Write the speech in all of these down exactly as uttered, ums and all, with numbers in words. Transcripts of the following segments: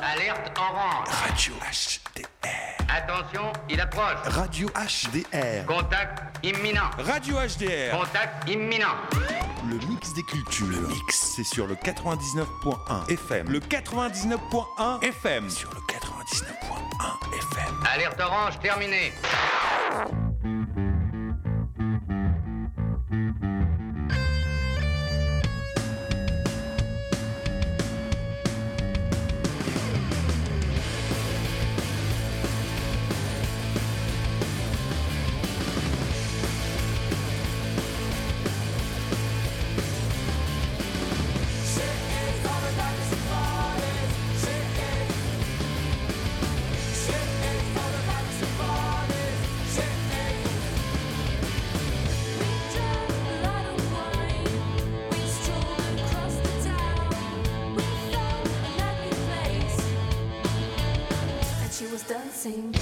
Alerte orange. Radio H D R. Attention, il approche. Radio H D R. Contact imminent. Radio H D R. Contact imminent. Le mix des cultures. Le mix, c'est sur le quatre-vingt-dix-neuf point un F M. Le quatre-vingt-dix-neuf point un F M. Sur le quatre-vingt-dix-neuf point un F M. Alerte orange terminée. Dancing.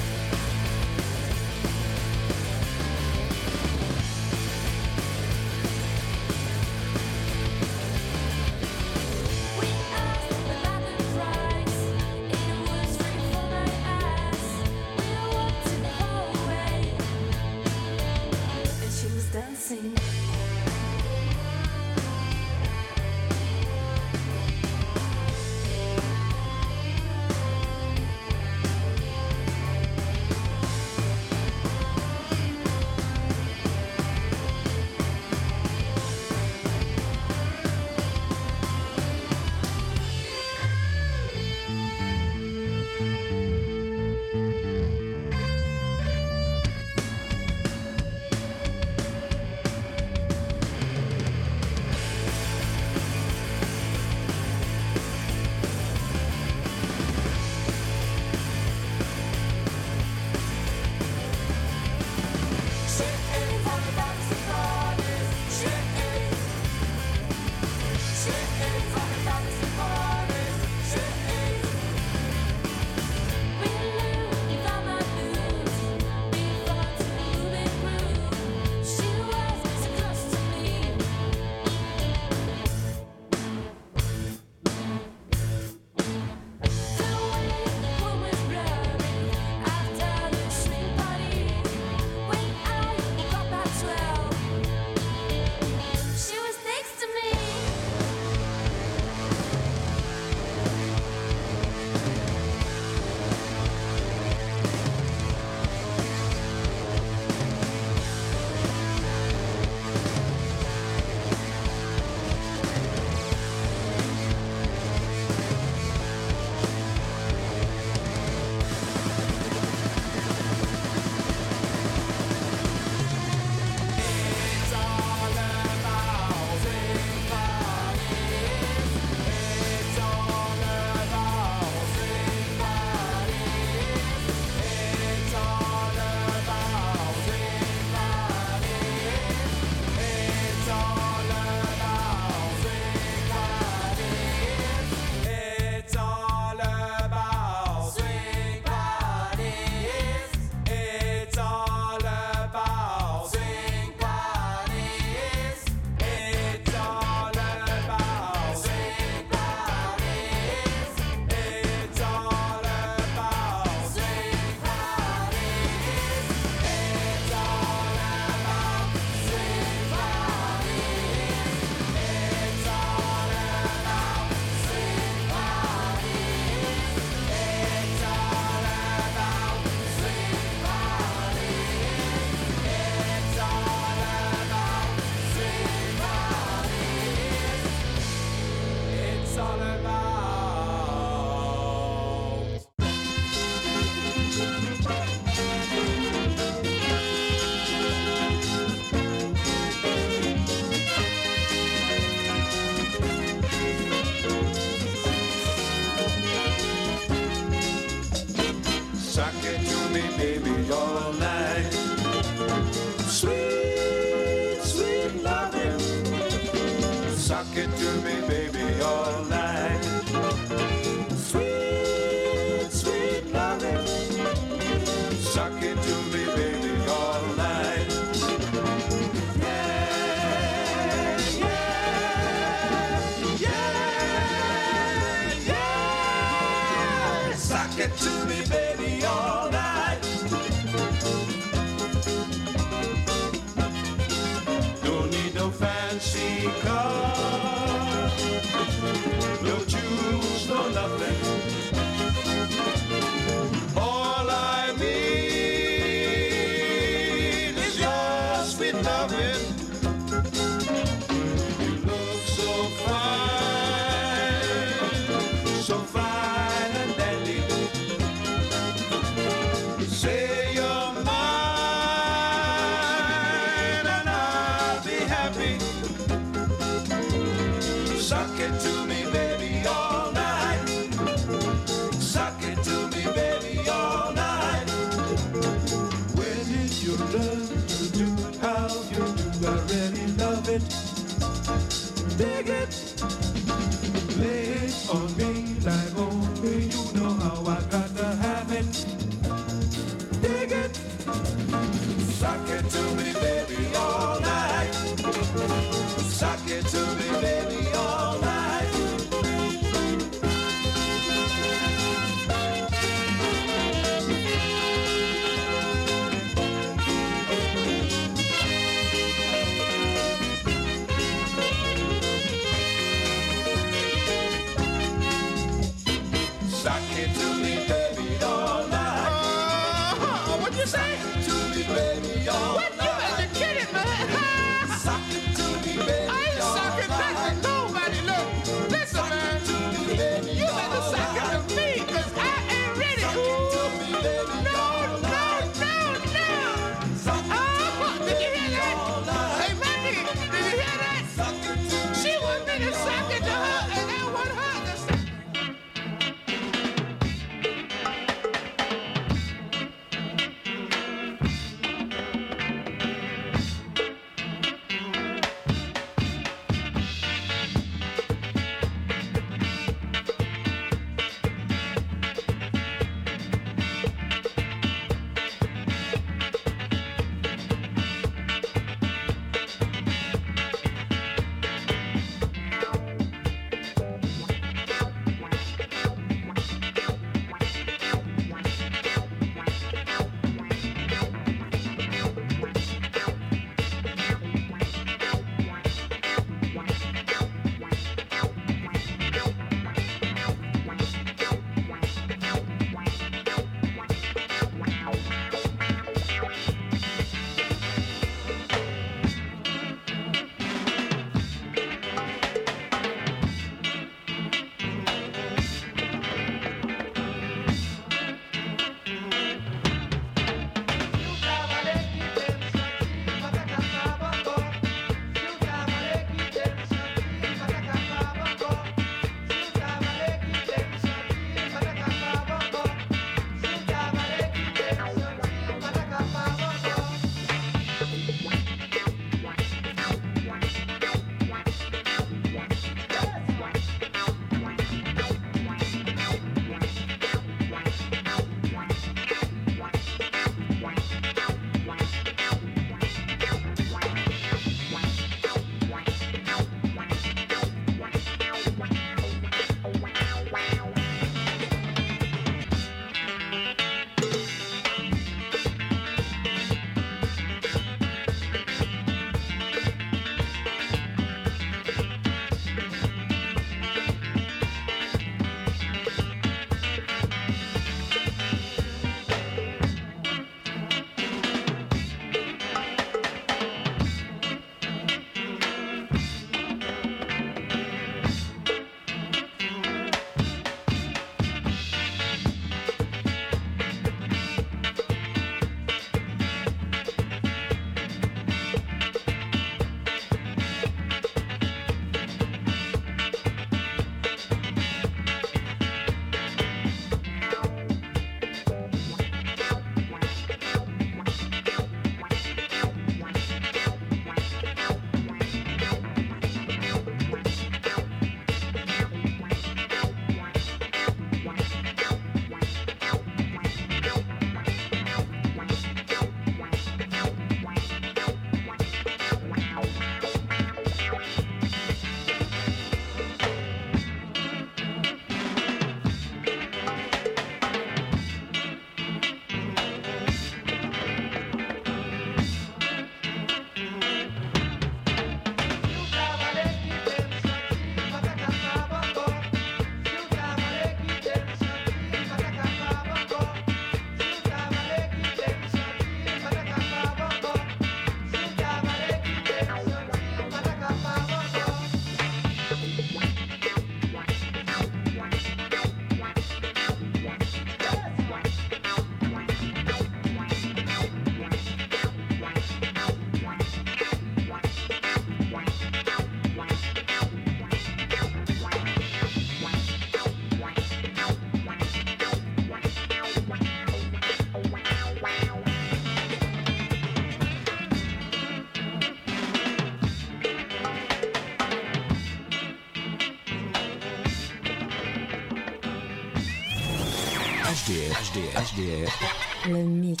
H D R, H D R, H D R. Le mix.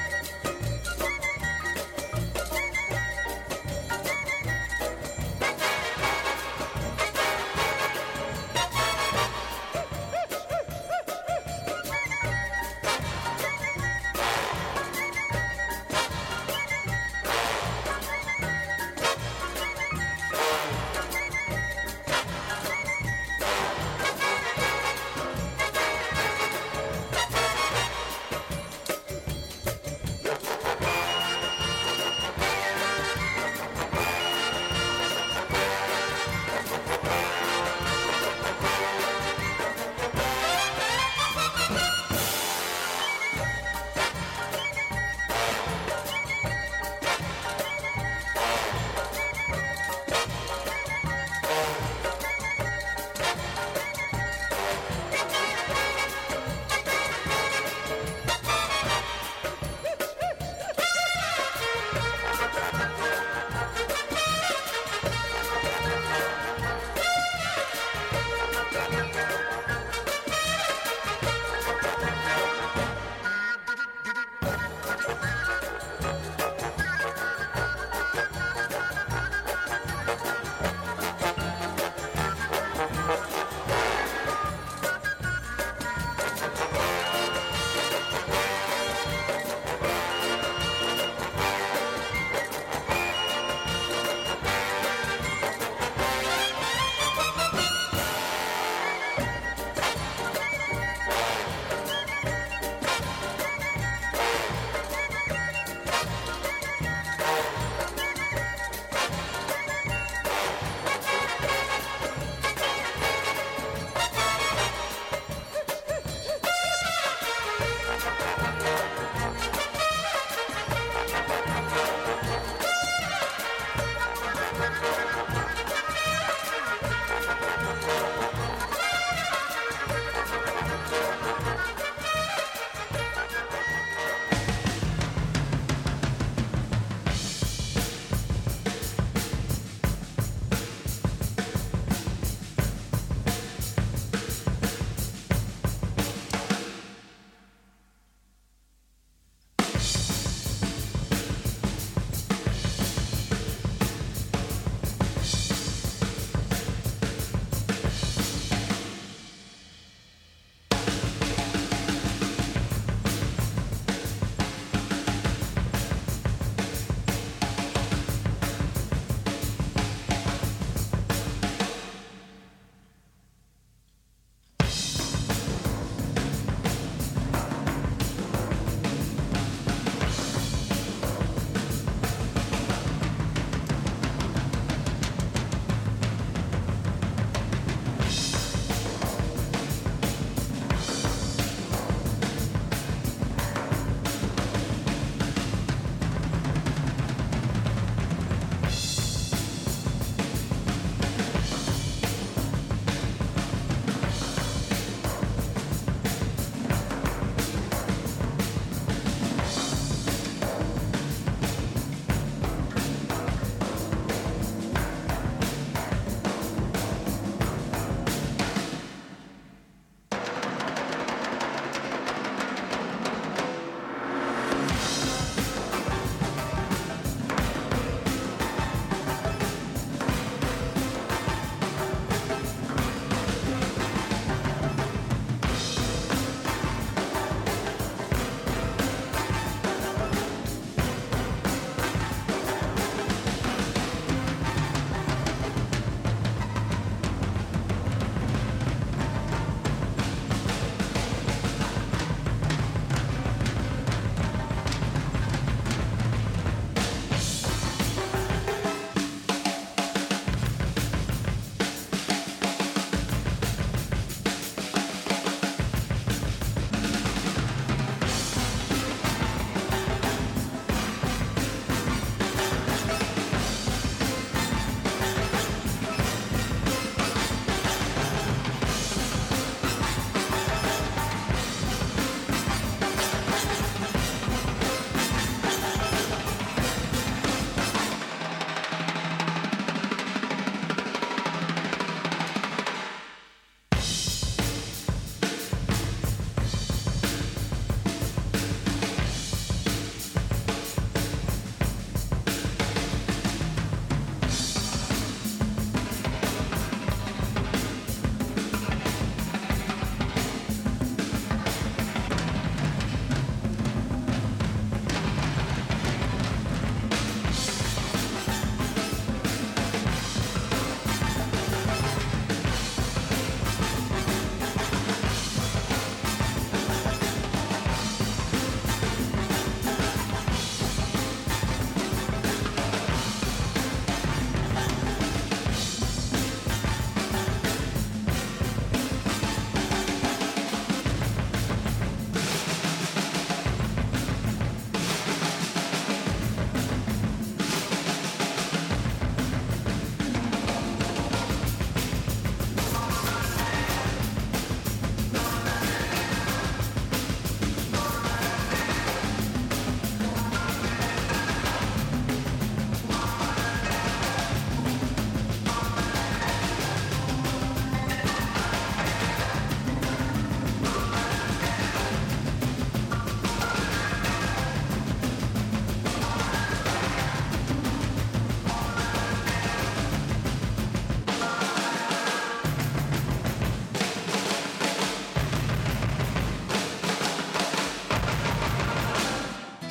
Thank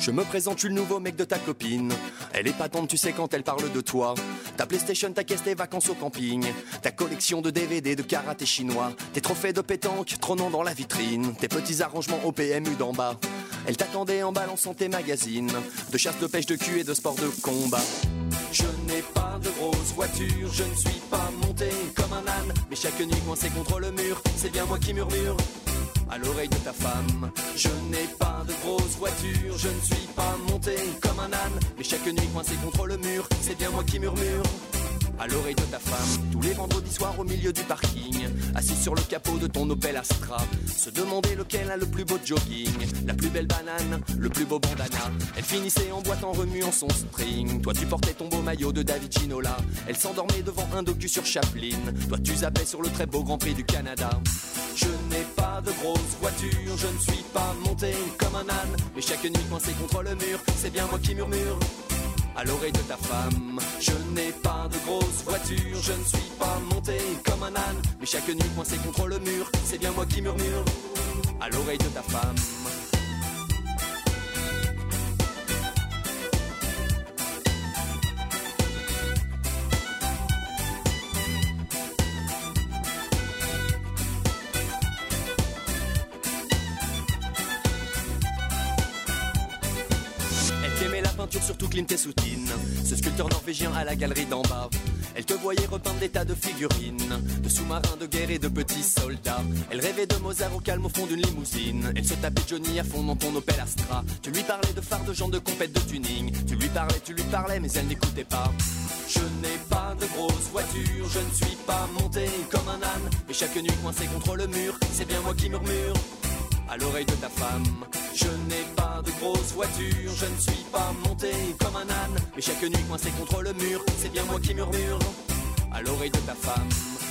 Je me présente, je suis le nouveau mec de ta copine. Elle est patente, tu sais, quand elle parle de toi. Ta PlayStation, ta caisse, tes vacances au camping. Ta collection de D V D de karaté chinois. Tes trophées de pétanque trônant dans la vitrine. Tes petits arrangements au P M U d'en bas. Elle t'attendait en balançant tes magazines de chasse, de pêche, de cul et de sport de combat. Je n'ai pas de grosse voiture, je ne suis pas monté comme un âne. Mais chaque nuit coincé contre le mur, c'est bien moi qui murmure à l'oreille de ta femme. Je n'ai pas de grosse voiture, je ne suis pas monté comme un âne. Mais chaque nuit coincé contre le mur, c'est bien moi qui murmure à l'oreille de ta femme. Tous les vendredis soirs au milieu du parking, assis sur le capot de ton Opel Astra, se demander lequel a le plus beau jogging, la plus belle banane, le plus beau bandana. Elle finissait en boîte en remuant son string. Toi tu portais ton beau maillot de David Ginola. Elle s'endormait devant un docu sur Chaplin. Toi tu zappais sur le très beau Grand Prix du Canada. Je n'ai pas de grosse voiture, je ne suis pas monté comme un âne. Mais chaque nuit coincé contre le mur, c'est bien moi qui murmure à l'oreille de ta femme. Je n'ai pas de grosse voiture, je ne suis pas monté comme un âne. Mais chaque nuit coincé contre le mur, c'est bien moi qui murmure à l'oreille de ta femme. Surtout Clint Eastwood, ce sculpteur norvégien à la galerie d'en bas. Elle te voyait repeindre des tas de figurines, de sous-marins de guerre et de petits soldats. Elle rêvait de Mozart au calme au fond d'une limousine. Elle se tapait Johnny à fond dans ton Opel Astra. Tu lui parlais de phares, de gens de compète, de tuning. Tu lui parlais, tu lui parlais, mais elle n'écoutait pas. Je n'ai pas de grosse voiture, je ne suis pas monté comme un âne. Mais chaque nuit coincé contre le mur, c'est bien moi qui murmure à l'oreille de ta femme. Je n'ai pas de grosse voiture, je ne suis pas monté comme un âne. Mais chaque nuit coincé contre le mur, c'est bien moi qui murmure à l'oreille de ta femme.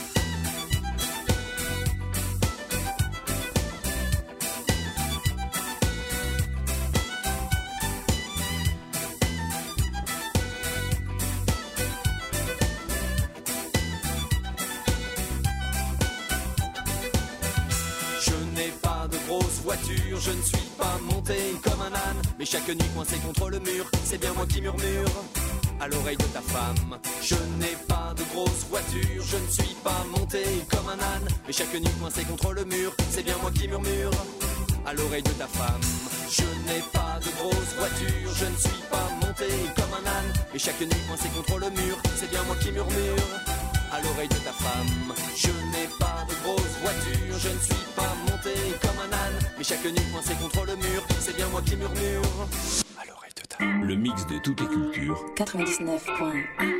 Voiture, je ne suis pas monté comme un âne. Mais chaque nuit coincé contre le mur, c'est bien moi qui murmure à l'oreille de ta femme. Je n'ai pas de grosse voiture, je ne suis pas monté comme un âne. Mais chaque nuit coincé contre le mur, c'est bien moi qui murmure à l'oreille de ta femme. Je n'ai pas de grosse voiture, je ne suis pas monté comme un âne. Mais chaque nuit coincé contre le mur, c'est bien moi qui murmure à l'oreille de ta femme. Je n'ai pas de grosse voiture, je ne suis pas monté comme un âne. Mais chaque nuit coincé contre le mur, c'est bien moi qui murmure à l'oreille de ta femme. Le mix de toutes les cultures. quatre-vingt-dix-neuf point un.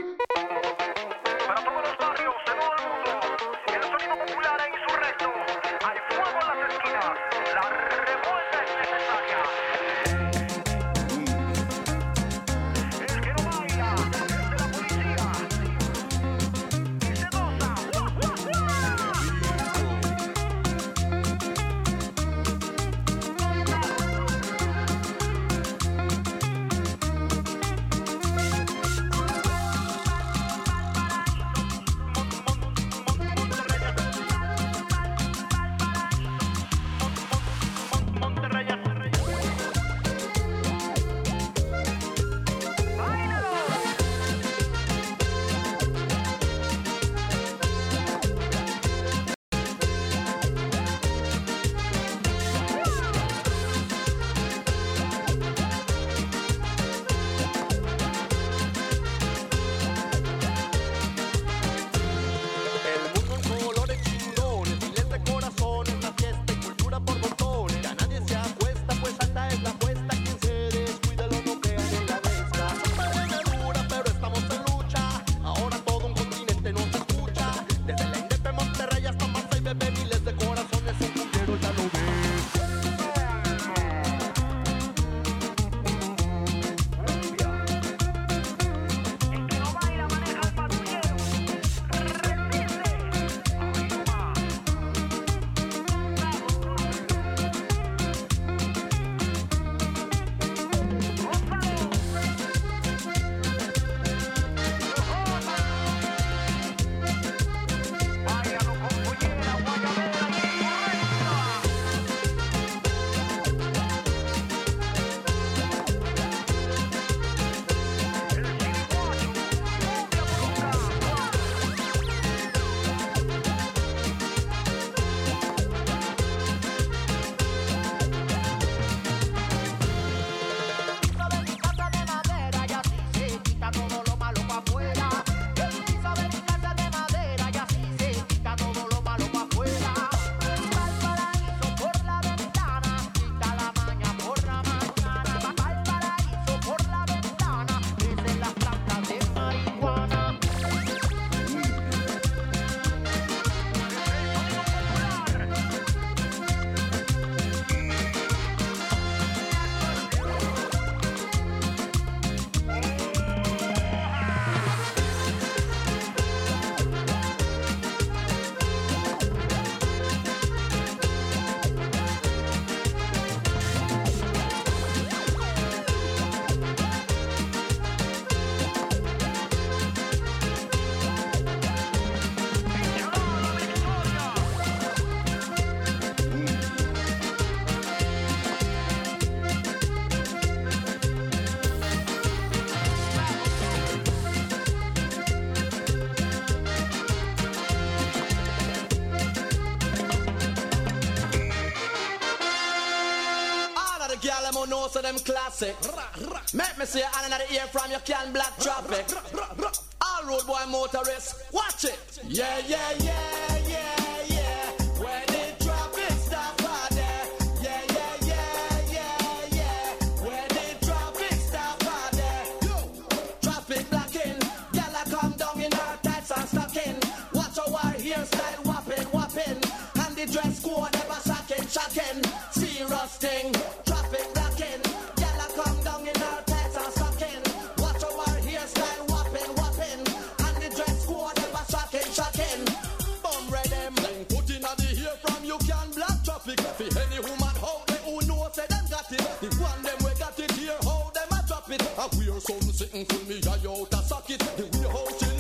know so them classic. Make me see another ear from you can black traffic. All road boy motorists, watch it. Yeah, yeah, yeah, yeah, yeah. Where the traffic stop are there. Yeah, yeah, yeah, yeah, yeah. Where the traffic stop are there. Yo, traffic blocking. Y'all come down in her tights and stocking. Watch our hairstyle whopping, whopping. And the dress code ever shocking, shocking. Serious thing. Traffic blocking. Y'all come down in her tights and stocking. Watch our hairstyle whopping, whopping. And the dress code ever shocking, shocking. Bum red them. Then put in the hair from you can block traffic. For any woman how they who know say them got it. The one them we got it here how them a drop it. I wear something sitting for me I out a socket. The way how she